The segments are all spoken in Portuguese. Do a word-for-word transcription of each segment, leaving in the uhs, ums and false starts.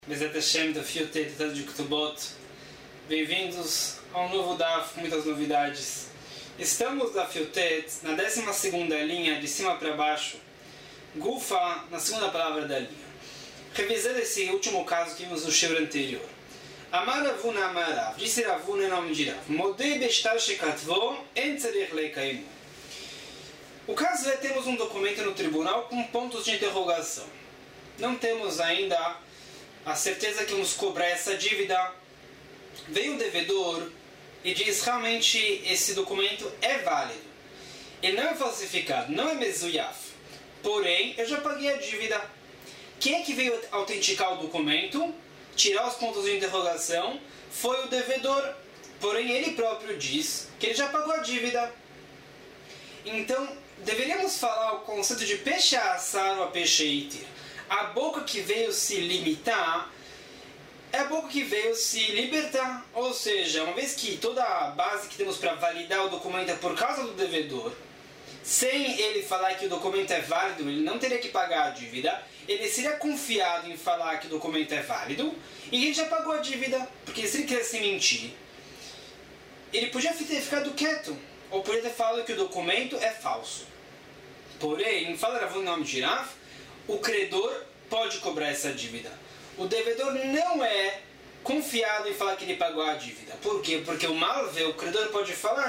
Bezat Hashem da Fiutet de Ktubot. Bem-vindos a um novo Daf com muitas novidades. Estamos da Fiutet na décima segunda linha, de cima para baixo. Gufa, na segunda palavra da linha. Revisando esse último caso que vimos no shiur anterior. Amar Ravuna Amarav, disse Ravuna em nome de Rav. Modei bestar shekatvo en tzarich leikaimu. O caso é que temos um documento no tribunal com pontos de interrogação. Não temos ainda a certeza que vamos cobrar essa dívida. Veio o devedor e diz realmente esse documento é válido. Ele não é falsificado, não é mezuyaf. Porém, eu já paguei a dívida. Quem é que veio autenticar o documento, tirar os pontos de interrogação? Foi o devedor. Porém, ele próprio diz que ele já pagou a dívida. Então, deveríamos falar o conceito de peixe assar ou peixe itir. A boca que veio se limitar é a boca que veio se libertar. Ou seja, uma vez que toda a base que temos para validar o documento é por causa do devedor, sem ele falar que o documento é válido, ele não teria que pagar a dívida, ele seria confiado em falar que o documento é válido, e ele já pagou a dívida, porque se ele quisesse mentir, ele podia ter ficado quieto, ou podia ter falado que o documento é falso. Porém, fala Ravuna em nome de Rav, o credor pode cobrar essa dívida. O devedor não é confiado em falar que ele pagou a dívida. Por quê? Porque o malve, o credor pode falar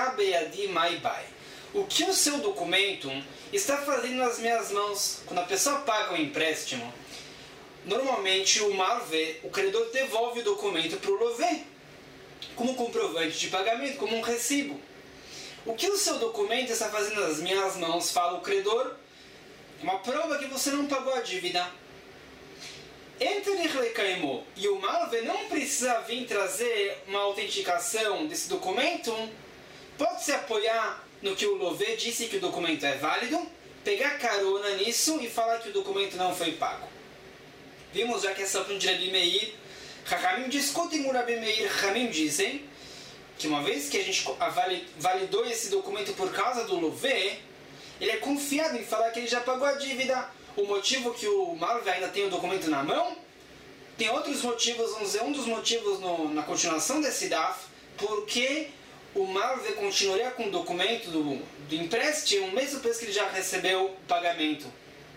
o que o seu documento está fazendo nas minhas mãos. Quando a pessoa paga um empréstimo, normalmente o malve, o credor devolve o documento para o lové como comprovante de pagamento, como um recibo. O que o seu documento está fazendo nas minhas mãos, fala o credor, uma prova que você não pagou a dívida. E o malve não precisa vir trazer uma autenticação desse documento, pode se apoiar no que o lové disse que o documento é válido, pegar carona nisso e falar que o documento não foi pago. Vimos já que essa opinião de Rabi Meir, Chachamim discutem com Rabi Meir, Chachamim dizem que uma vez que a gente validou esse documento por causa do lové, ele é confiado em falar que ele já pagou a dívida. O motivo que o malve ainda tem o documento na mão, tem outros motivos, vamos dizer, um dos motivos no, na continuação desse daf, porque o malve continuaria com o documento do, do empréstimo, mesmo depois que ele já recebeu o pagamento.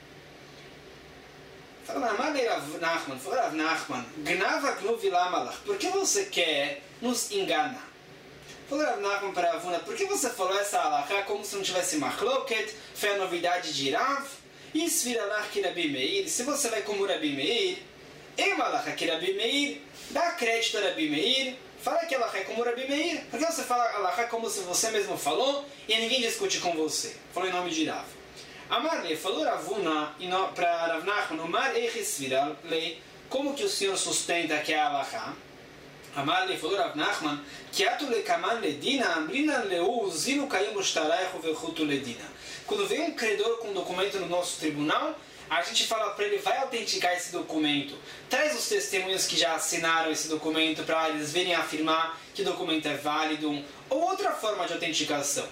Fala, Rav Nachman, fala, Rav Nachman, Gnava Gnuv Lamalach, por que você quer nos enganar? Falou Rav Nachman para Ravuna, por que você falou essa alahá como se não tivesse machloket? Foi a novidade de Rav? Isviralach que Rabi Meir, se você vai como Rabi Meir, em alahá que Rabi Meir, dá crédito a Rabi Meir, fala que alahá é como Rabi Meir, por que você fala alahá como se você mesmo falou e ninguém discute com você? Falou em nome de Rav. Amarle, falou Ravuna para Rav Nachman, Mar Eichisvirale, como que o senhor sustenta que é alahá? Amarle, falou Rav Nachman, que atu lekaman ledina, amrinan leu, zinu kayim ushtaraichu vechutu ledina. Quando vem um credor com um documento no nosso tribunal, a gente fala para ele, vai autenticar esse documento. Traz os testemunhos que já assinaram esse documento para eles verem afirmar que o documento é válido. Ou outra forma de autenticação.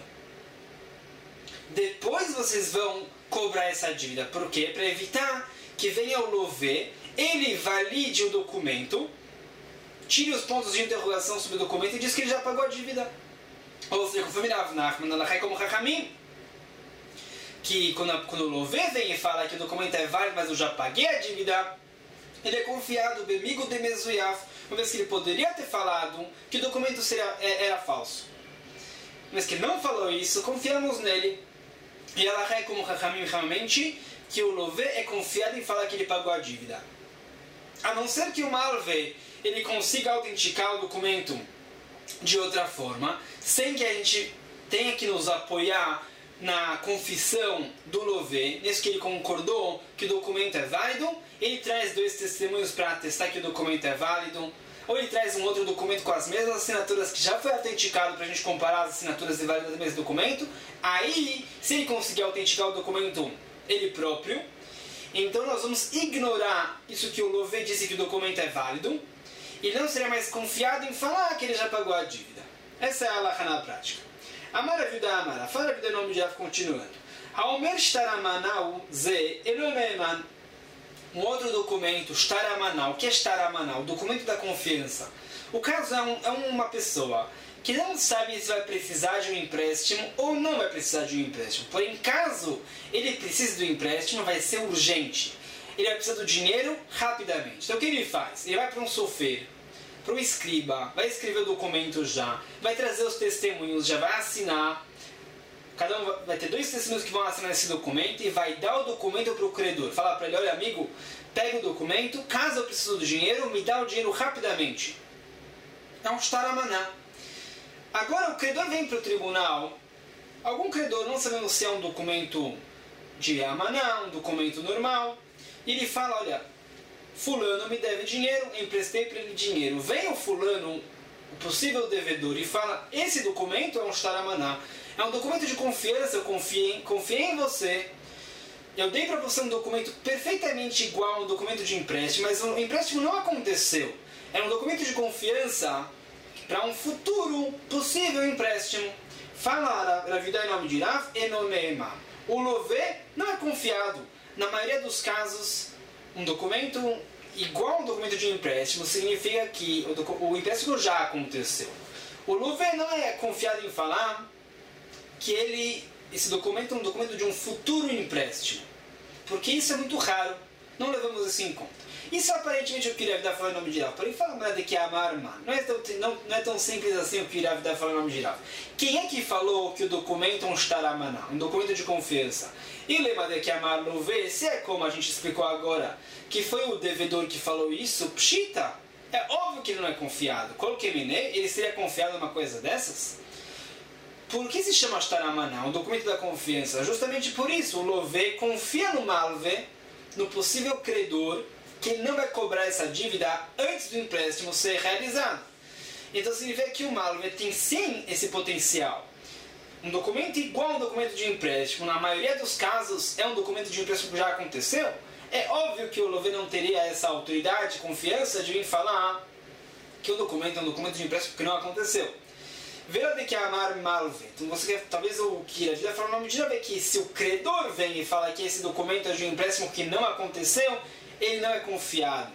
Depois vocês vão cobrar essa dívida. Por quê? Para evitar que venha o lové, ele valide o documento, tire os pontos de interrogação sobre o documento e diz que ele já pagou a dívida. Ou seja, conforme Rav Nachman, ela cai como Chachamim, que quando, quando o lové vem e fala que o documento é válido, mas eu já paguei a dívida, ele é confiado, bemigo de mezuyaf, uma vez que ele poderia ter falado que o documento seria, era falso. Mas que ele não falou isso, confiamos nele. E ela cai como Chachamim realmente, que o lové é confiado em falar que ele pagou a dívida. A não ser que o malve ele consiga autenticar o documento de outra forma, sem que a gente tenha que nos apoiar na confissão do lové, nisso que ele concordou que o documento é válido, ele traz dois testemunhos para atestar que o documento é válido, ou ele traz um outro documento com as mesmas assinaturas que já foi autenticado para a gente comparar as assinaturas e validade do mesmo documento. Aí, se ele conseguir autenticar o documento ele próprio, então nós vamos ignorar isso que o lové disse que o documento é válido, e não seria mais confiado em falar que ele já pagou a dívida. Essa é a alahá na prática. Amar a vida amara, fala a vida em nome de Rav, continuando. Haomer shtaramanau ze elomeman. um outro documento, Shtaramanah. O que é Shtaramanah? O documento da confiança. O caso é, um, é uma pessoa que não sabe se vai precisar de um empréstimo ou não vai precisar de um empréstimo. Porém, caso ele precise do empréstimo, vai ser urgente. Ele vai precisar do dinheiro rapidamente. Então o que ele faz? Ele vai para um sofer, para o escriba, vai escrever o documento já, vai trazer os testemunhos, já vai assinar. Cada um vai ter dois testemunhos que vão assinar esse documento e vai dar o documento para o credor. Falar para ele, olha amigo, pega o documento, caso eu precise do dinheiro, me dá o dinheiro rapidamente. É um Shtaramanah. Agora o credor vem para o tribunal, algum credor não sabendo se é um documento de Amaná, um documento normal, e ele fala, olha, fulano me deve dinheiro, eu emprestei para ele dinheiro. Vem o fulano, o possível devedor, e fala, esse documento é um Shtaramanah. É um documento de confiança, eu confiei, confiei em você. Eu dei para você um documento perfeitamente igual a um documento de empréstimo, mas o empréstimo não aconteceu. É um documento de confiança para um futuro possível empréstimo. Fala a vida em nome de Rav Enoneema. O Lové não é confiado. Na maioria dos casos, um documento igual a um documento de empréstimo significa que o, o empréstimo já aconteceu. O Lové não é confiado em falar que ele, esse documento é um documento de um futuro empréstimo. Porque isso é muito raro. Não levamos isso em conta. Isso aparentemente é o que o Rav está falando em nome de Rav. Porém, fala de que é amar, mano. Não é tão, não, não é tão simples assim o que o Rav está falando em nome de Rav. Quem é que falou que o documento é um Shtaramanah, um documento de confiança? E o lema de que amar não vê, se é como a gente explicou agora, que foi o devedor que falou isso, pshita, é óbvio que ele não é confiado. Qualquer miné, ele seria confiado numa coisa dessas? Por que se chama Shtaramanah, um documento da confiança? Justamente por isso, o Lové confia no Malve, no possível credor, que ele não vai cobrar essa dívida antes do empréstimo ser realizado. Então significa que o Malve tem sim esse potencial. Um documento igual a um documento de empréstimo, na maioria dos casos é um documento de empréstimo que já aconteceu. É óbvio que o Lové não teria essa autoridade, confiança de vir falar que o documento é um documento de empréstimo que não aconteceu. Vera de que amar Malve. Então você quer, talvez o que a vida fala o nome de Rav, que se o credor vem e fala que esse documento é de um empréstimo que não aconteceu, ele não é confiado.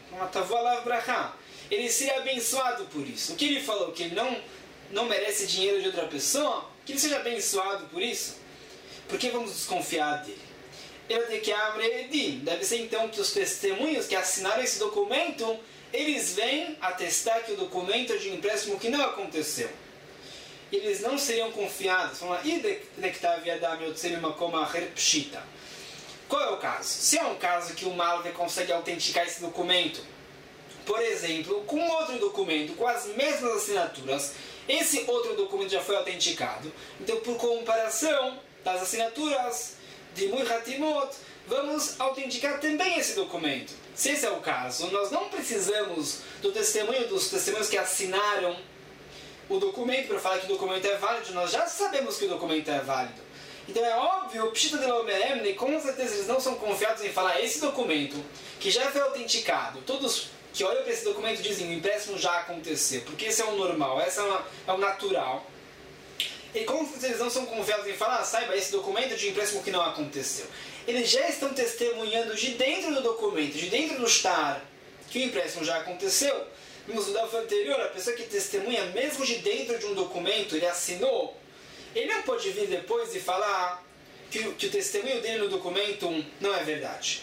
Ele seria abençoado por isso. O que ele falou? Que ele não, não merece dinheiro de outra pessoa? Que ele seja abençoado por isso? Por que vamos desconfiar dele? Deve ser então que os testemunhos que assinaram esse documento, eles vêm atestar que o documento é de um empréstimo que não aconteceu. Eles não seriam confiados. Qual é o caso? Se é um caso que o Malve consegue autenticar esse documento, por exemplo, com outro documento, com as mesmas assinaturas, esse outro documento já foi autenticado. Então, por comparação das assinaturas de Mui Hatimot, vamos autenticar também esse documento. Se esse é o caso, nós não precisamos do testemunho dos testemunhos que assinaram o documento para falar que o documento é válido. Nós já sabemos que o documento é válido. Então é óbvio, o Pshita de Lomeemne, com certeza eles não são confiados em falar esse documento, que já foi autenticado. Todos que olham para esse documento dizem, o empréstimo já aconteceu, porque esse é o normal, esse é, uma, é o natural. E com certeza eles não são confiados em falar, ah, saiba, esse documento é de empréstimo que não aconteceu. Eles já estão testemunhando de dentro do documento, de dentro do shtar, que o empréstimo já aconteceu. Vimos no daf anterior, a pessoa que testemunha, mesmo de dentro de um documento, ele assinou, ele não pode vir depois e falar que, que o testemunho dele no documento não é verdade.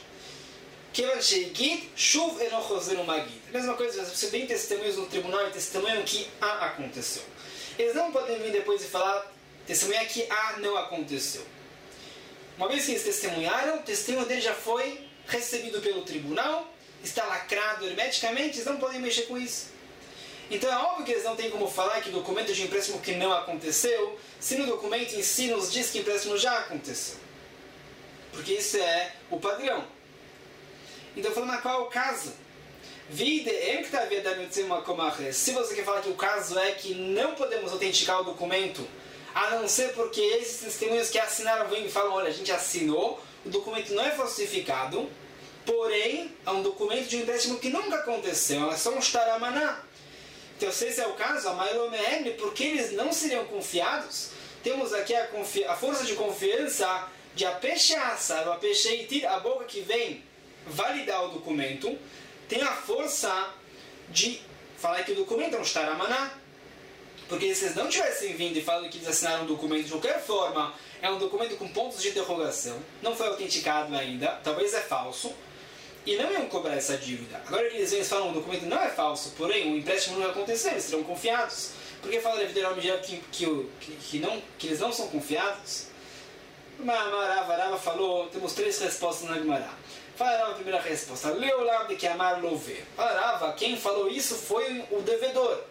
A mesma coisa, você tem testemunhos no tribunal e testemunham que A aconteceu. Eles não podem vir depois e falar, testemunhar que A não aconteceu. Uma vez que eles testemunharam, o testemunho dele já foi recebido pelo tribunal, está lacrado hermeticamente, eles não podem mexer com isso. Então é óbvio que eles não têm como falar que o documento de empréstimo que não aconteceu, se no documento em si nos diz que o empréstimo já aconteceu. Porque isso é o padrão. Então falando qual é o caso? Se você quer falar que o caso é que não podemos autenticar o documento, a não ser porque esses testemunhos que assinaram vêm e falam, olha, a gente assinou, o documento não é falsificado, porém é um documento de empréstimo que nunca aconteceu, é só um Shtaramanah. Então se esse é o caso, a Mailomehem, porque eles não seriam confiados, temos aqui a, confi- a força de confiança de apechar, sabe? Apecheitir, a boca que vem validar o documento, tem a força de falar que o documento é um shtar amaná. Porque se eles não tivessem vindo e falado que eles assinaram um documento de qualquer forma, é um documento com pontos de interrogação, não foi autenticado ainda, talvez é falso, e não iam cobrar essa dívida. Agora eles vêm e falam que o documento não é falso, porém o empréstimo não vai acontecer, eles serão confiados. Por que fala que, que, que, não, que eles não são confiados? Marava Rava falou, temos três respostas na Gemara. Fala Rava a primeira resposta, Leolam de que amar louver. Fala Rava, quem falou isso foi o devedor.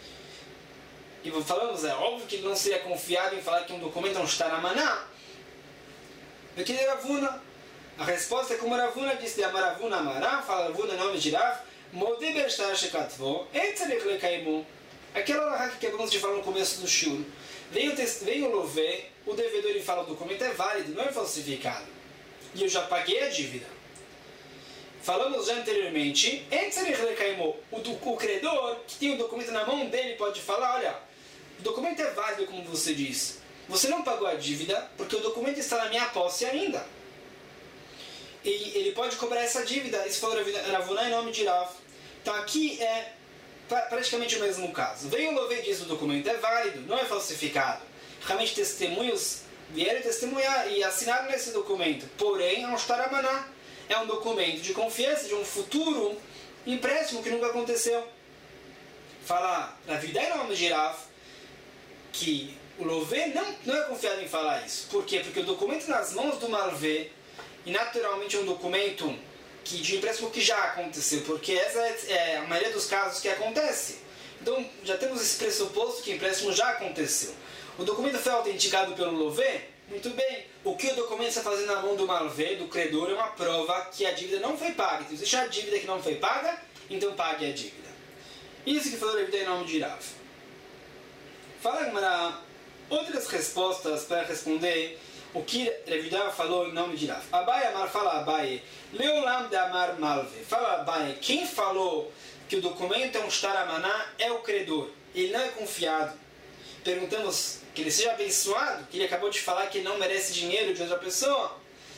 E falamos, é óbvio que ele não seria confiado em falar que um documento é um shtar amaná. Porque ele é Ravuna. A resposta é como Ravuna disse de Amaravuna Amará, fala Ravuna nome de Rav, Modei Bershtar Shekatvó, Etzarech Lekaimu. Aquela lahá que acabamos de falar no começo do shur. Veio, veio o Lové, o devedor ele fala o documento é válido, não é falsificado. E eu já paguei a dívida. Falamos já anteriormente, Etzarech Lekaimu, o credor que tem o documento na mão dele pode falar, olha, o documento é válido como você diz. Você não pagou a dívida porque o documento está na minha posse ainda. E ele pode cobrar essa dívida. Isso falou Ravuna em nome de Rav. Então aqui é praticamente o mesmo caso. Veio o Lové e diz o documento é válido, não é falsificado. Realmente testemunhos vieram testemunhar e assinaram nesse documento. Porém, é um shtar amaná. É um documento de confiança de um futuro empréstimo que nunca aconteceu. Fala Ravida em nome de Rav que o Lové não, não é confiado em falar isso. Por quê? Porque o documento nas mãos do Malvé e naturalmente é um documento que, de empréstimo que já aconteceu, porque essa é a maioria dos casos que acontece. Então já temos esse pressuposto que o empréstimo já aconteceu. O documento foi autenticado pelo Lové? Muito bem. O que o documento está fazendo na mão do Malvé, do credor, é uma prova que a dívida não foi paga. Então, se existe a dívida que não foi paga, então pague a dívida. Isso que falou Ravida em nome de Rav. Fala, Gemara, outras respostas para responder o que Ravida falou em nome de Rav. Abai Amar fala Abai, Leolam de Amar Malve. Fala Abai, quem falou que o documento é um shtar amaná é o credor. Ele não é confiado. Perguntamos que ele seja abençoado, que ele acabou de falar que ele não merece dinheiro de outra pessoa.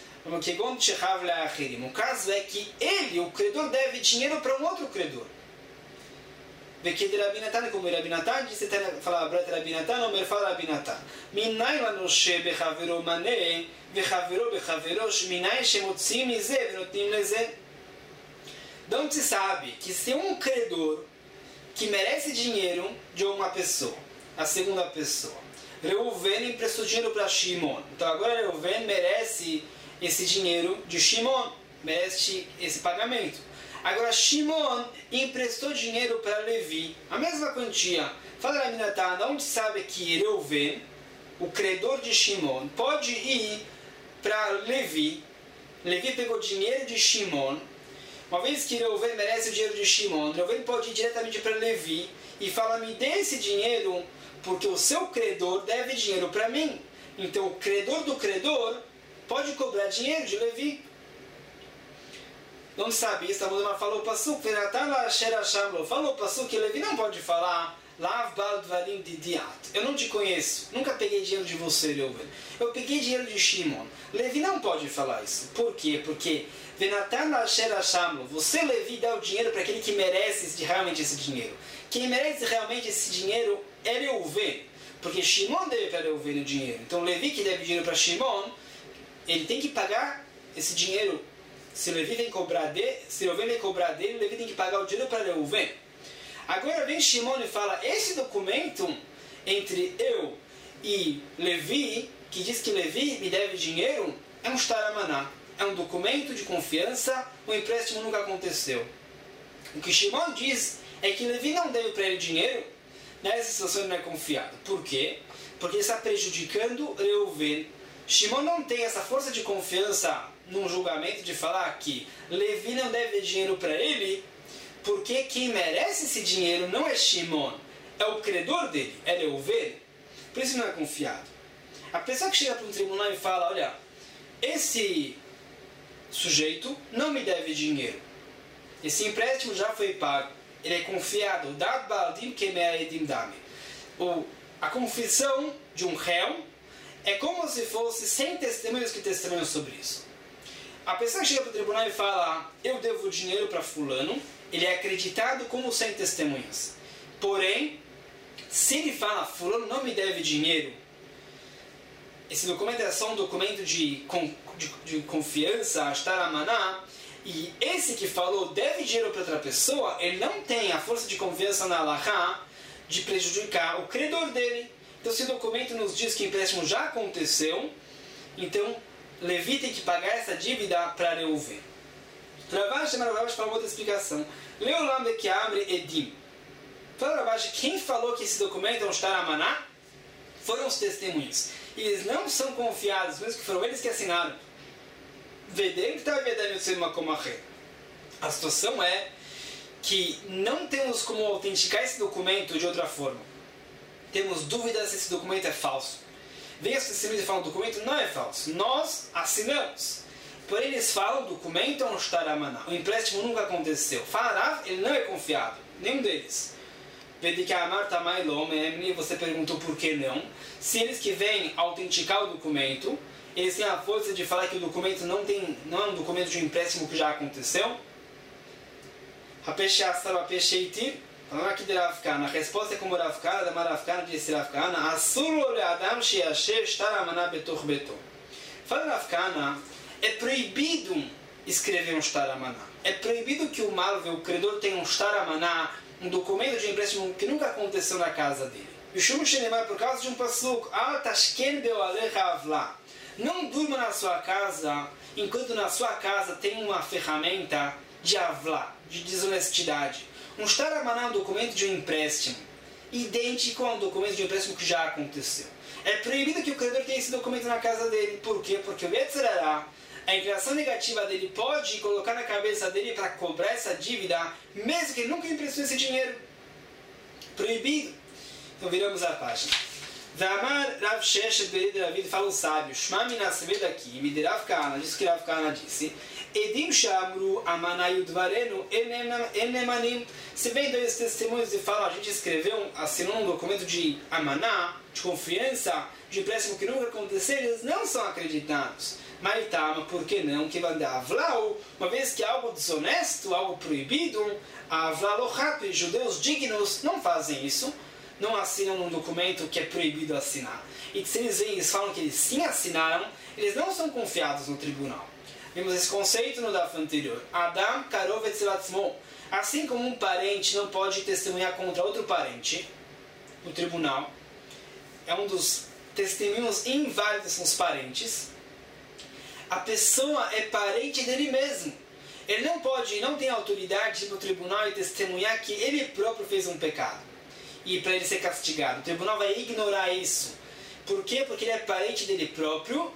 O caso é que ele, o credor, deve dinheiro para um outro credor. Porque de Rabinatan, como Rabinatan disse, fala Brat Rabinatan, Omer fala Rabinatan. Minai lanoshe bechavero mané, bechavero bechaverosh, minai shemotzim mize, venotnim leze. De onde se sabe que se um credor que merece dinheiro de uma pessoa, a segunda pessoa, Reuven emprestou dinheiro para Shimon. Então agora Reuven merece esse dinheiro de Shimon, merece esse pagamento. Agora Shimon emprestou dinheiro para Levi, a mesma quantia. Fala Rabinatan, onde sabe que Reuven, o credor de Shimon, pode ir para Levi. Levi pegou dinheiro de Shimon. Uma vez que Reuven merece o dinheiro de Shimon, Reuven pode ir diretamente para Levi e fala, me dê esse dinheiro porque o seu credor deve dinheiro para mim. Então o credor do credor pode cobrar dinheiro de Levi. Não sabe isso, a mulher falou o Passuk, falou o Passuk que Levi não pode falar Lav bal dvarim didiat. Eu não te conheço, nunca peguei dinheiro de você, Reuven. Eu peguei dinheiro de Shimon. Levi não pode falar isso. Por quê? Porque Venatan Asher Hashamlo, você, Levi, dá o dinheiro para aquele que merece realmente esse dinheiro. Quem merece realmente esse dinheiro é Reuven. Porque Shimon deve para Reuven o dinheiro. Então Levi que deve dinheiro para Shimon, ele tem que pagar esse dinheiro. Se Levi vem cobrar dele, se Reuven vem cobrar dele, Levi tem que pagar o dinheiro para Reuven. Agora vem Shimon e fala, esse documento entre eu e Levi, que diz que Levi me deve dinheiro, é um shtar amaná. É um documento de confiança, o empréstimo nunca aconteceu. O que Shimon diz é que Levi não deve para ele dinheiro, nessa situação ele não é confiado. Por quê? Porque ele está prejudicando Reuven. Shimon não tem essa força de confiança num julgamento de falar que Levi não deve dinheiro para ele, porque quem merece esse dinheiro não é Shimon, é o credor dele, é Reuven. Por isso não é confiado. A pessoa que chega para um tribunal e fala, olha, esse sujeito não me deve dinheiro. Esse empréstimo já foi pago. Ele é confiado. Dad baldim kemeaedim dame. A confissão de um réu é como se fosse cem testemunhas que testemunham sobre isso. A pessoa que chega para o tribunal e fala, eu devo dinheiro para fulano, ele é acreditado como sem testemunhas. Porém, se ele fala, fulano não me deve dinheiro, esse documento é só um documento de, de, de confiança, Ashtara e esse que falou deve dinheiro para outra pessoa, ele não tem a força de confiança na Halakha de prejudicar o credor dele. Então, esse documento nos diz que o empréstimo já aconteceu, então Levi tem que pagar essa dívida para Reuven. Ravashi fala outra explicação. Leolam de Kiamre Edim. Fala Ravashi, quem falou que esse documento é um Shtaramaná? Foram os testemunhos. Eles não são confiados, mesmo que foram eles que assinaram. A situação é que não temos como autenticar esse documento de outra forma. Temos dúvidas se esse documento é falso. Vem os testemunhos e falam, o documento não é falso. Nós assinamos. Porém, eles falam, o documento é um shtaramaná. O empréstimo nunca aconteceu. Fala, ele não é confiável. Nenhum deles. Você perguntou por que não. Se eles que vêm autenticar o documento, eles têm a força de falar que o documento não, tem, não é um documento de um empréstimo que já aconteceu. A resposta é como Rav Kana, da Rav Kana disse Rav Kana, fala Rav Kana, é proibido escrever um shtaramaná. É proibido que o malve, o credor, tenha um shtaramaná, um documento de empréstimo que nunca aconteceu na casa dele. Por causa de um pasuk, não durma na sua casa enquanto na sua casa tem uma ferramenta de avlá, de desonestidade. Um shtaramaná é um documento de um empréstimo idêntico a um documento de um empréstimo que já aconteceu. É proibido que o credor tenha esse documento na casa dele. Por quê? Porque o Yetzer Hara, a inclinação negativa dele, pode colocar na cabeça dele para cobrar essa dívida, mesmo que ele nunca emprestou esse dinheiro. Proibido. Então viramos a página. V'amar Rav Sheshet Bered Ravid, fala o sábio, Shma minasved aqui, me Rav Kana, diz que Rav Kana disse, Edim Shamru Amanayu Dvarenu Enemanim. Se vem dois testemunhos e falam, a gente escreveu, assinou um documento de Amaná, de confiança, de empréstimo que nunca aconteceu, eles não são acreditados. Maritama, por que não? Que vai dar Avlau, uma vez que é algo desonesto, algo proibido, Avlalochat, judeus dignos não fazem isso, não assinam num documento que é proibido assinar. E se eles vêm e eles falam que eles sim assinaram, eles não são confiados no tribunal. Vimos esse conceito no daf anterior. Adam karov etzilatzmo. Assim como um parente não pode testemunhar contra outro parente no tribunal, é um dos testemunhos inválidos nos parentes, a pessoa é parente dele mesmo. Ele não pode, não tem autoridade de ir para o tribunal e testemunhar que ele próprio fez um pecado e para ele ser castigado. O tribunal vai ignorar isso. Por quê? Porque ele é parente dele próprio.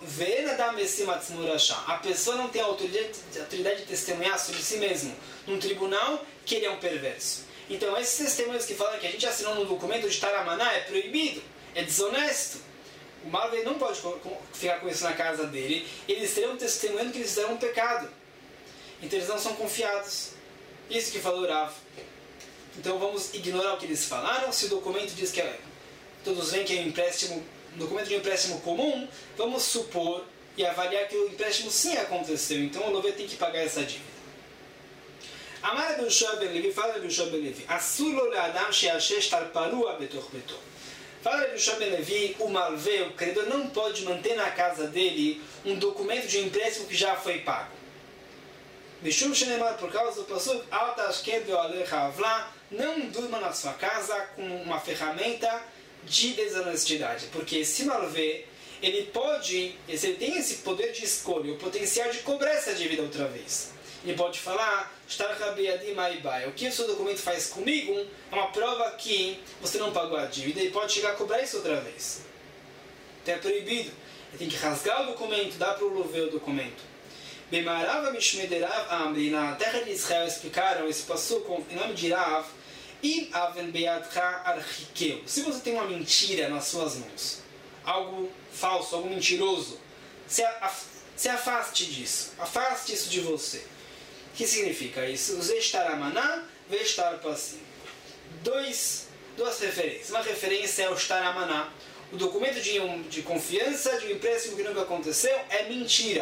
A pessoa não tem autoridade, autoridade de testemunhar sobre si mesmo num tribunal que ele é um perverso. Então esses testemunhos que falam que a gente assinou num documento de Taramaná é proibido, é desonesto. O Malve não pode ficar com isso na casa dele. Eles terão testemunhando que eles fizeram um pecado. Então eles não são confiados. Isso que falou Rav. Então vamos ignorar o que eles falaram. Se o documento diz que é, todos veem que é um empréstimo, um documento de um empréstimo comum, vamos supor e avaliar que o empréstimo sim aconteceu. Então o Lové tem que pagar essa dívida. Amar Ben Shua Ben Levi, fala Ben Shua Ben Levi, Asur lo le'adam she'ashesh tarparua betoch beto. Fala Ben Shua Ben Levi, o malvé, o credor, não pode manter na casa dele um documento de um empréstimo que já foi pago. Mishum shenemar, por causa do pasuk, alta ashked ve'alecha avla, não durma na sua casa com uma ferramenta de desonestidade. Porque esse malvé, ele pode, ele tem esse poder de escolha, o potencial de cobrar essa dívida outra vez. Ele pode falar, o que o seu documento faz comigo é uma prova que você não pagou a dívida e pode chegar a cobrar isso outra vez. Então é proibido. Ele tem que rasgar o documento, dar para o Lové o documento. Bemarava Mishmederav Amri, na terra de Israel explicaram esse passuco em nome de Rav, Im Aven Beadcha Archikeu. Se você tem uma mentira nas suas mãos, algo falso, algo mentiroso, se, af se afaste disso, afaste isso de você. O que significa isso? Zestaramaná, vestarpasim. Dois, duas referências. Uma referência é o Shtaramaná. O documento de, um, de confiança, de um empréstimo que nunca aconteceu, é mentira.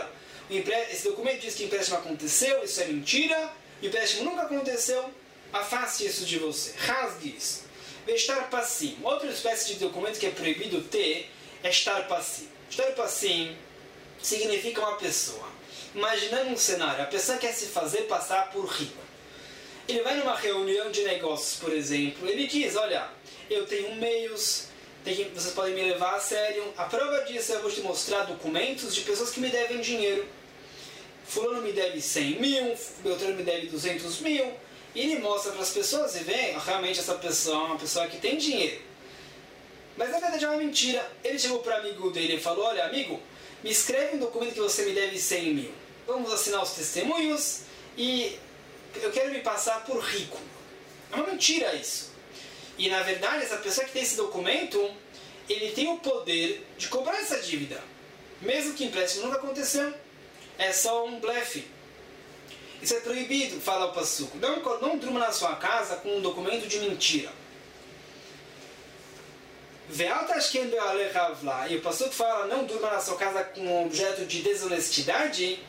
esse documento diz que o empréstimo aconteceu, isso é mentira, o empréstimo nunca aconteceu, afaste isso de você. Rasgue isso. Estar passim. Outra espécie de documento que é proibido ter é estar passim. Estar passim significa uma pessoa. Imaginando um cenário, a pessoa quer se fazer passar por rico. Ele vai numa reunião de negócios, por exemplo, ele diz, olha, eu tenho meios, tem, vocês podem me levar a sério, a prova disso é eu vou te mostrar documentos de pessoas que me devem dinheiro. Fulano me deve cem mil, Beltrano me deve duzentos mil, e ele mostra para as pessoas e vê, realmente essa pessoa é uma pessoa que tem dinheiro. Mas na verdade é uma mentira. Ele chegou para o amigo dele e falou, olha amigo, me escreve um documento que você me deve cem mil. Vamos assinar os testemunhos e eu quero me passar por rico. É uma mentira isso. E na verdade essa pessoa que tem esse documento, ele tem o poder de cobrar essa dívida. Mesmo que o empréstimo nunca aconteceu. É só um blefe. Isso é proibido, fala o Passuco. Não, não durma na sua casa com um documento de mentira. E o Passuco fala, não durma na sua casa com um objeto de desonestidade.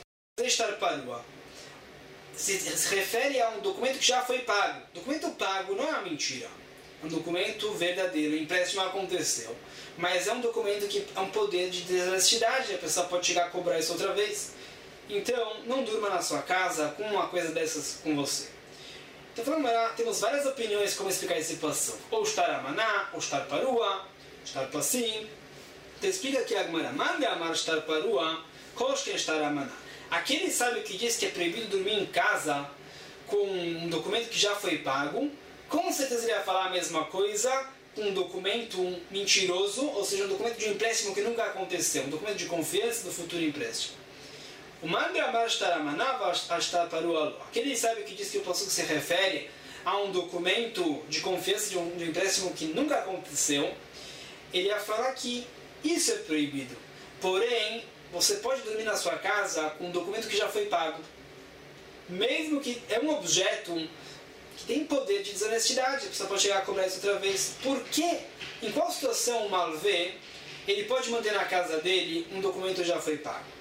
Se, se refere a um documento que já foi pago. Documento pago não é uma mentira. É um documento verdadeiro. O empréstimo aconteceu. Mas é um documento que é um poder de desonestidade. A pessoa pode chegar a cobrar isso outra vez. Então, não durma na sua casa com uma coisa dessas com você. Então, temos várias opiniões como explicar esse passo. Ou estar amaná, ou estar parua, estar passim. Então, explica aqui a Gemara. Manda amar estar parua, koshken estar amaná. Aquele sábio que diz que é proibido dormir em casa com um documento que já foi pago, com certeza ele vai falar a mesma coisa com um documento mentiroso, ou seja, um documento de um empréstimo que nunca aconteceu, um documento de confiança do futuro empréstimo. O Mandramar Shtaramanav Ashtaparualo. Aquele sábio que diz que o passuco se refere a um documento de confiança de um, de um empréstimo que nunca aconteceu, ele ia falar que isso é proibido. Porém, você pode dormir na sua casa com um documento que já foi pago. Mesmo que é um objeto que tem poder de desonestidade, a pessoa pode chegar a cobrar isso outra vez. Por quê? Em qual situação o malvê ele pode manter na casa dele um documento que já foi pago?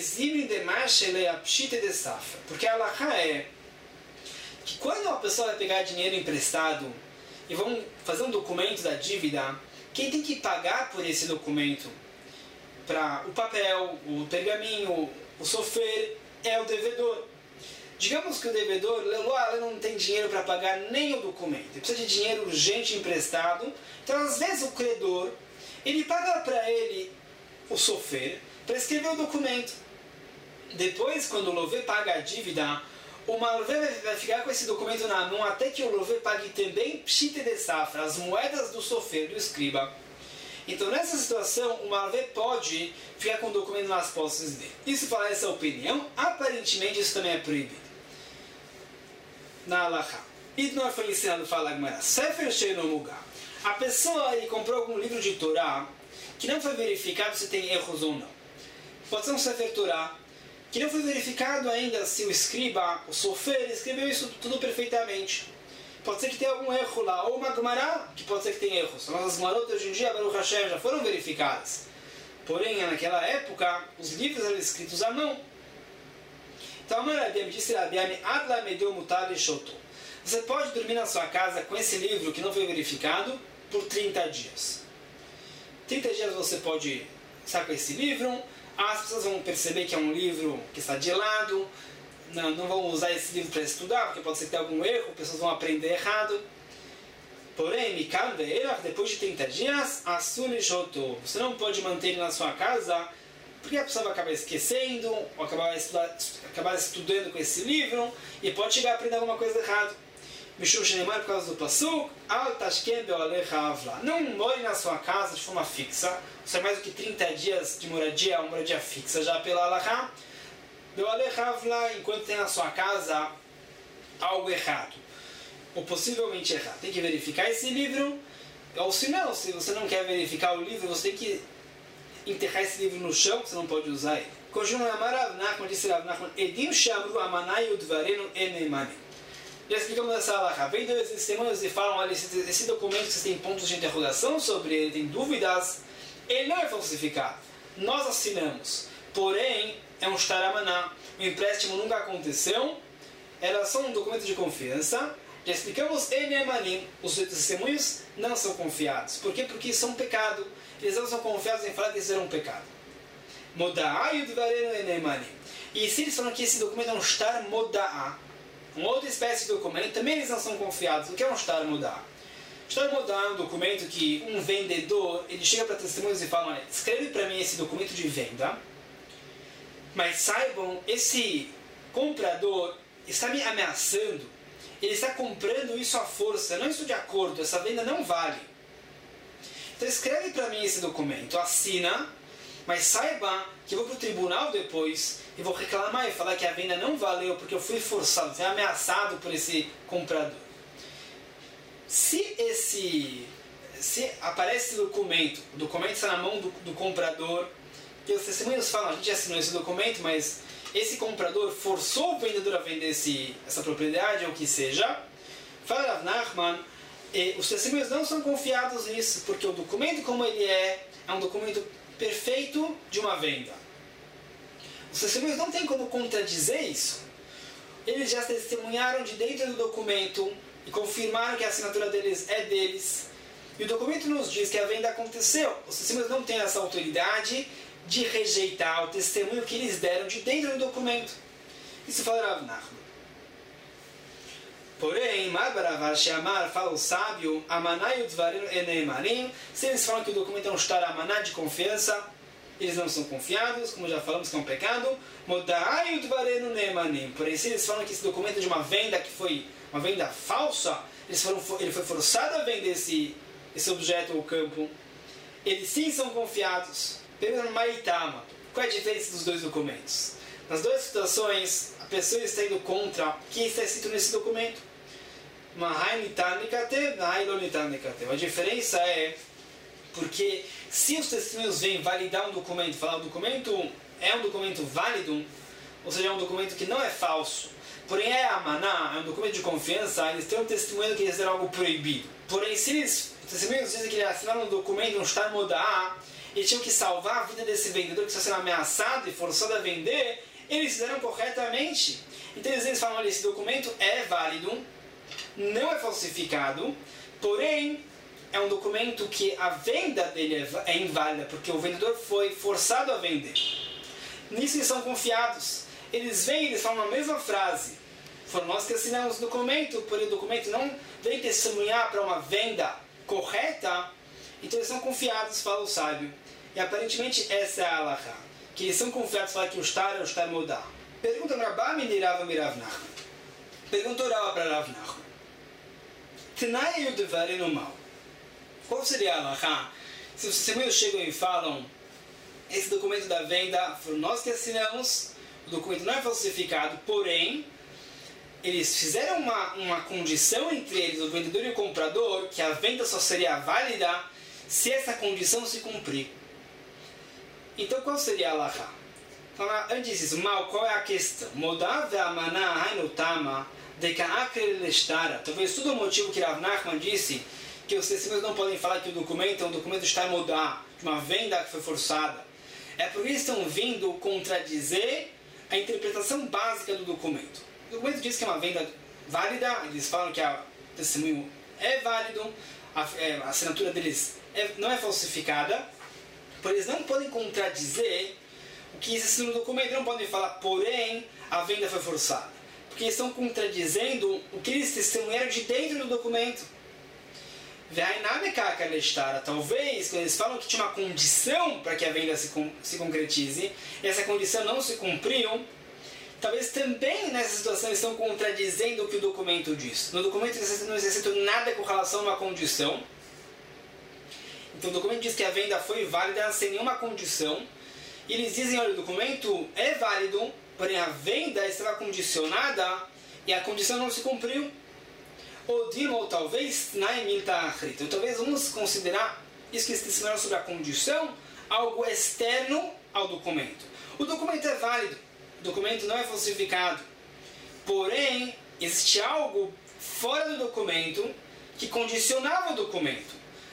Porque a halakha é que quando uma pessoa vai pegar dinheiro emprestado e vão fazer um documento da dívida, quem tem que pagar por esse documento, para o papel, o pergaminho, o sofer, é o devedor. Digamos que o devedor não tem dinheiro para pagar nem o documento, ele precisa de dinheiro urgente emprestado, então às vezes o credor ele paga para ele o sofer para escrever o documento. Depois, quando o Lové paga a dívida, o Malvé vai ficar com esse documento na mão até que o Lové pague também Pshite de Safra, as moedas do sofer, do escriba. Então, nessa situação, o Malvé pode ficar com o documento nas posses dele. Isso fala essa opinião, aparentemente isso também é proibido. Na halakha. E nós foi ensinado, fala a Gemara, Sefer Sheinomuga. A pessoa ele comprou algum livro de Torá que não foi verificado se tem erros ou não. Pode ser um Sefer Torá que não foi verificado ainda se o escriba, o sofer, escreveu isso tudo perfeitamente. Pode ser que tenha algum erro lá, ou uma Gemara, que pode ser que tenha erros. Mas as Gemarot hoje em dia, Baruch Hashem, já foram verificadas. Porém, naquela época, os livros eram escritos à mão. Então, a Maradem disse, Adla medeu mutar e shoto. Você pode dormir na sua casa com esse livro que não foi verificado por trinta dias. trinta dias você pode estar com esse livro. As pessoas vão perceber que é um livro que está de lado, não, não vão usar esse livro para estudar, porque pode ser que tenha algum erro, pessoas vão aprender errado. Porém, depois de trinta dias, você não pode manter ele na sua casa, porque a pessoa vai acabar esquecendo, ou acabar, estudar, acabar estudando com esse livro, e pode chegar a aprender alguma coisa errada. Mishum Shenemar, por causa do Pasuk, Al Tashken Be'alecha Avla. Não more na sua casa de forma fixa. Isso é mais do que trinta dias de moradia, uma moradia fixa já pela Halakha. Be'alecha Avla, enquanto tem na sua casa algo errado. Ou possivelmente errado. Tem que verificar esse livro. Ou se não, se você não quer verificar o livro, você tem que enterrar esse livro no chão, você não pode usar ele. Continua Amarav Nachman, disse Rav Nachman, Edim Shamru Amanai Udvarenu Enemani. Já explicamos essa halakha. Vem dois testemunhos e falam, olha, esse, esse documento que você tem pontos de interrogação sobre ele, tem dúvidas, ele não é falsificado. Nós assinamos. Porém, é um shtar amaná. O empréstimo nunca aconteceu, era só um documento de confiança. Já explicamos, os testemunhos não são confiados. Por quê? Porque são um pecado. Eles não são confiados em falar que isso era um pecado. E se eles falam que esse documento é um shtar moda'a, uma outra espécie de documento, também eles não são confiados. O que é um shtar moda'a? Shtar moda'a é um documento que um vendedor, ele chega para testemunhos e fala, olha, escreve para mim esse documento de venda, mas saibam, esse comprador está me ameaçando, ele está comprando isso à força, não isso de acordo, essa venda não vale. Então escreve para mim esse documento, assina, mas saiba que eu vou para o tribunal depois e vou reclamar e falar que a venda não valeu porque eu fui forçado, fui ameaçado por esse comprador. Se esse, se aparece esse documento, o documento está na mão do, do comprador, e os testemunhos falam, a gente assinou esse documento, mas esse comprador forçou o vendedor a vender esse, essa propriedade, ou o que seja, fala Rav Nachman, e os testemunhos não são confiados nisso, porque o documento como ele é, é um documento perfeito de uma venda. Os testemunhos não têm como contradizer isso. Eles já testemunharam de dentro do documento e confirmaram que a assinatura deles é deles. E o documento nos diz que a venda aconteceu. Os testemunhos não têm essa autoridade de rejeitar o testemunho que eles deram de dentro do documento. Isso fala Rav Nachman. Porém, Marbaravar Sheamar fala o sábio, Amanai Udvarim Eneimarim, se eles falam que o documento é um shtar amaná de confiança, eles não são confiados, como já falamos que é um pecado. Modai Udvarim Eneimarim. Porém, se eles falam que esse documento é de uma venda que foi uma venda falsa, eles foram, ele foi forçado a vender esse, esse objeto ou campo, eles sim são confiados. Pergunta Maitama, qual é a diferença dos dois documentos? Nas duas situações, a pessoa está indo contra o que está escrito nesse documento. A diferença é porque se os testemunhos vêm validar um documento, falar que o documento é um documento válido, ou seja, é um documento que não é falso, porém é amaná, é um documento de confiança, eles têm um testemunho que eles fizeram algo proibido. Porém, se eles, os testemunhos dizem que eles assinaram um documento, um shtar moda'a, eles tinham que salvar a vida desse vendedor que está sendo ameaçado e forçado a vender, eles fizeram corretamente. Então eles falam, olha, esse documento é válido, não é falsificado, porém é um documento que a venda dele é inválida, porque o vendedor foi forçado a vender. Nisso eles são confiados. Eles vêm e eles falam a mesma frase. Foram nós que assinamos o documento, porém o documento não vem testemunhar para uma venda correta, então eles são confiados, fala o sábio. E aparentemente essa é a halakha, que eles são confiados, falar que o shtar é o shtar moda'a. Pergunta Rabba Minirava Mirav Nachman. Perguntou Rabba para Rav Nachman. Tenai Yudevari no mal. Qual seria a halakha? Se os testemunhos chegam e falam, esse documento da venda foram nós que assinamos, o documento não é falsificado, porém, eles fizeram uma, uma condição entre eles, o vendedor e o comprador, que a venda só seria válida se essa condição se cumprir. Então, qual seria a halakha? Então, antes disso, mal, qual é a questão? Modav ve'amaná hainutama deka'akre leshtara. Talvez tudo o motivo que Rav Nachman disse que os testemunhos não podem falar que o documento é um documento de shtar moda'a, de uma venda que foi forçada. É porque eles estão vindo contradizer a interpretação básica do documento. O documento diz que é uma venda válida, eles falam que o testemunho é válido, a, é, a assinatura deles é, não é falsificada, porém eles não podem contradizer o que existe no documento, não podem falar, porém, a venda foi forçada. Porque eles estão contradizendo o que eles testemunharam de dentro do documento. Talvez, quando eles falam que tinha uma condição para que a venda se, se concretize, e essa condição não se cumpriu, talvez também nessa situação estão contradizendo o que o documento diz. No documento não está escrito nada com relação a uma condição. Então o documento diz que a venda foi válida sem nenhuma condição. E eles dizem, olha, o documento é válido, porém a venda estava condicionada e a condição não se cumpriu. Ou Dima, ou talvez, ou talvez vamos considerar isso que eles testemunharam sobre a condição, algo externo ao documento. O documento é válido, o documento não é falsificado. Porém, existe algo fora do documento que condicionava o documento.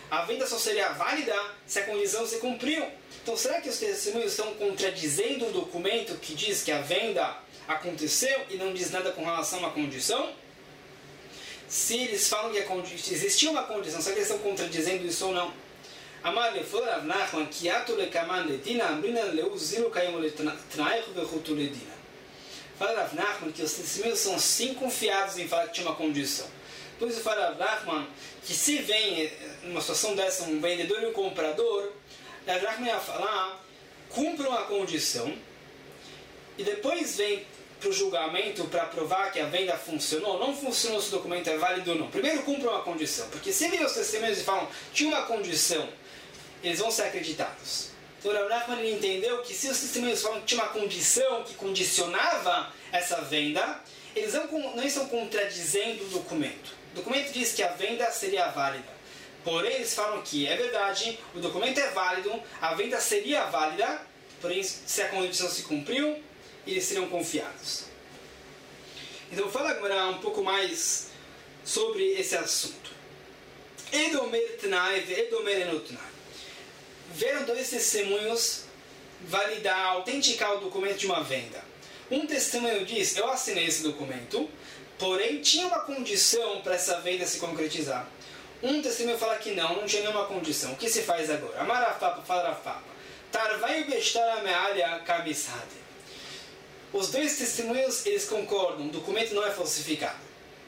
a venda só seria válida se a condição se cumpriu. Então, será que os testemunhos estão contradizendo o documento que diz que a venda aconteceu e não diz nada com relação à condição? Se eles falam que existiu uma condição, será que eles estão contradizendo isso ou não? Amar le falou Rav Nachman que ato le kaman le dina amrina leu zilu kayom le tnaich vechutu le dina. Fala Rav Nachman que os testemunhos são sim confiados em falar que tinha uma condição. Por isso fala Rav Nachman que se vem numa situação dessa um vendedor e um comprador, Rav Nachman ia falar, cumpram a condição e depois vem para o julgamento para provar que a venda funcionou, não funcionou, se o documento é válido ou não. Primeiro cumpram a condição, porque se vêm os testemunhos e falam tinha uma condição, eles vão ser acreditados. Então o Rav Nachman ele entendeu que se os testemunhos falam que tinha uma condição que condicionava essa venda, eles não, não estão contradizendo o documento. O documento diz que a venda seria válida. Porém, eles falam que é verdade, o documento é válido, a venda seria válida, porém, se a condição se cumpriu, eles seriam confiados. Então, fala agora um pouco mais sobre esse assunto. Edomer Tnai ve Edomer Enotnai. Vieram dois testemunhos validar, autenticar o documento de uma venda. Um testemunho diz, eu assinei esse documento, porém tinha uma condição para essa venda se concretizar. Um testemunho fala que não, não tinha nenhuma condição. O que se faz agora? Amarafapa, falarafapa. Tarvai bestar amealha kamishade. Os dois testemunhos, eles concordam, o documento não é falsificado.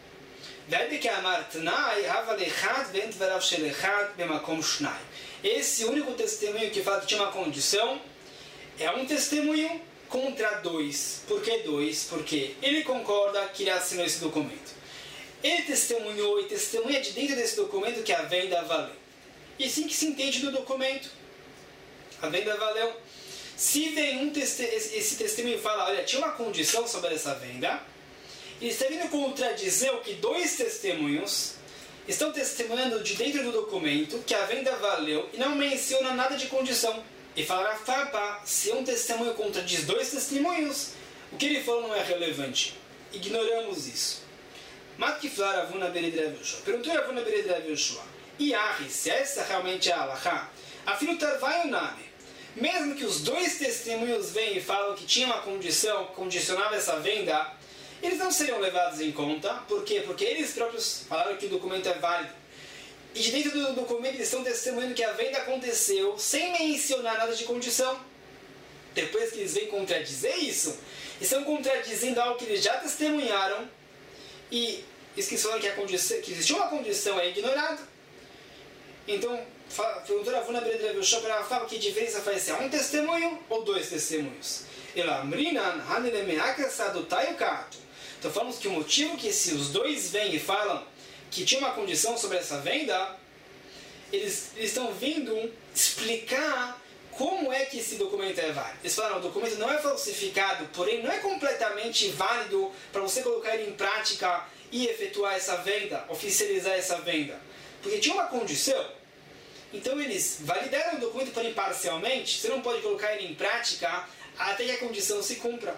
Esse único testemunho que fala que tinha uma condição é um testemunho contra dois. Por que dois? Porque ele concorda que ele assinou esse documento. Ele testemunhou e testemunha de dentro desse documento que a venda valeu. E assim que se entende do documento. A venda valeu. Se vem um teste esse testemunho e fala, olha, tinha uma condição sobre essa venda, ele está vindo contradizer o que dois testemunhos estão testemunhando de dentro do documento que a venda valeu e não menciona nada de condição. E falará, Fapa, se um testemunho contradiz dois testemunhos, o que ele falou não é relevante. Ignoramos isso. Matkiflar Ravuna Bered Rav Yoshua. Perguntou Ravuna Bered Rav Yoshua. E Ahi, se essa realmente é a Alahá, afino tarvai o nome. Mesmo que os dois testemunhos venham e falam que tinha uma condição que condicionava essa venda, eles não seriam levados em conta. Por quê? Porque eles próprios falaram que o documento é válido. E de dentro do documento eles estão testemunhando que a venda aconteceu sem mencionar nada de condição. Depois que eles vêm contradizer isso, estão contradizendo algo que eles já testemunharam e isso que eles falaram que, a condição, que existia uma condição é ignorado. Então, perguntou a Ravuna Bered Rav Yoshua para ela falar que diferença faz ser um testemunho ou dois testemunhos. Ela amrinan hanemeakasadu tayukato. Então falamos que o motivo que se os dois vêm e falam que tinha uma condição sobre essa venda, eles, eles estão vindo explicar como é que esse documento é válido. Eles falaram, o documento não é falsificado, porém não é completamente válido para você colocar ele em prática e efetuar essa venda, oficializar essa venda. Porque tinha uma condição. Então eles validaram o documento, porém parcialmente, você não pode colocar ele em prática até que a condição se cumpra.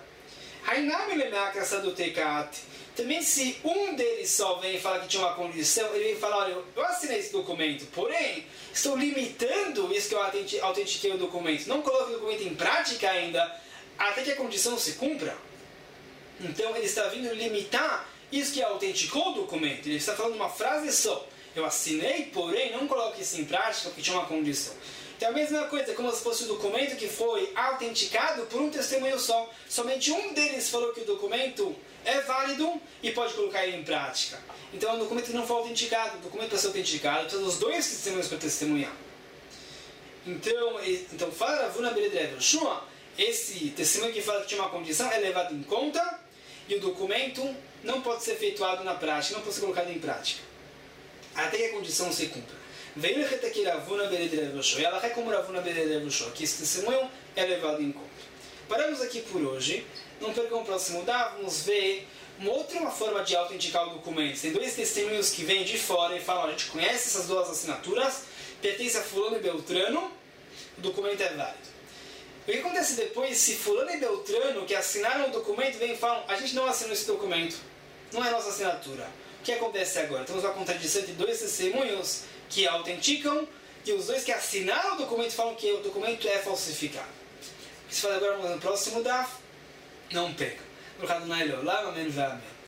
Também se um deles só vem e fala que tinha uma condição, ele vem falar, olha, eu assinei esse documento, porém estou limitando isso que eu autentiquei o documento, não coloco o documento em prática ainda até que a condição se cumpra. Então ele está vindo limitar isso que autenticou o documento. Ele está falando uma frase só, eu assinei, porém não coloco isso em prática porque tinha uma condição. Então a mesma coisa, como se fosse o documento que foi autenticado por um testemunho só. Somente um deles falou que o documento é válido e pode colocar ele em prática. Então é um documento que não foi autenticado. O documento para ser autenticado, precisa dos dois testemunhos para testemunhar. Então, então fala Ravuna Bered Rav Yoshua, esse testemunho que fala que tinha uma condição é levado em conta e o documento não pode ser efetuado na prática, não pode ser colocado em prática. Até que a condição se cumpra. Veio aqui Ravuna Bered Rav Yoshua. E ela é como Ravuna Bered Rav Yoshua, que esse testemunho é levado em conta. Paramos aqui por hoje. Não percam o próximo dá, vamos ver uma outra forma de autenticar o documento. Tem dois testemunhos que vêm de fora e falam, a gente conhece essas duas assinaturas, pertence a fulano e beltrano, o documento é válido. O que acontece depois se fulano e beltrano que assinaram o documento vêm e falam, a gente não assinou esse documento, não é nossa assinatura. O que acontece agora? Temos uma contradição entre dois testemunhos que autenticam e os dois que assinaram o documento falam que o documento é falsificado. O que se faz agora no próximo daf não pega. Por causa do Nailô, lá, amém, amém.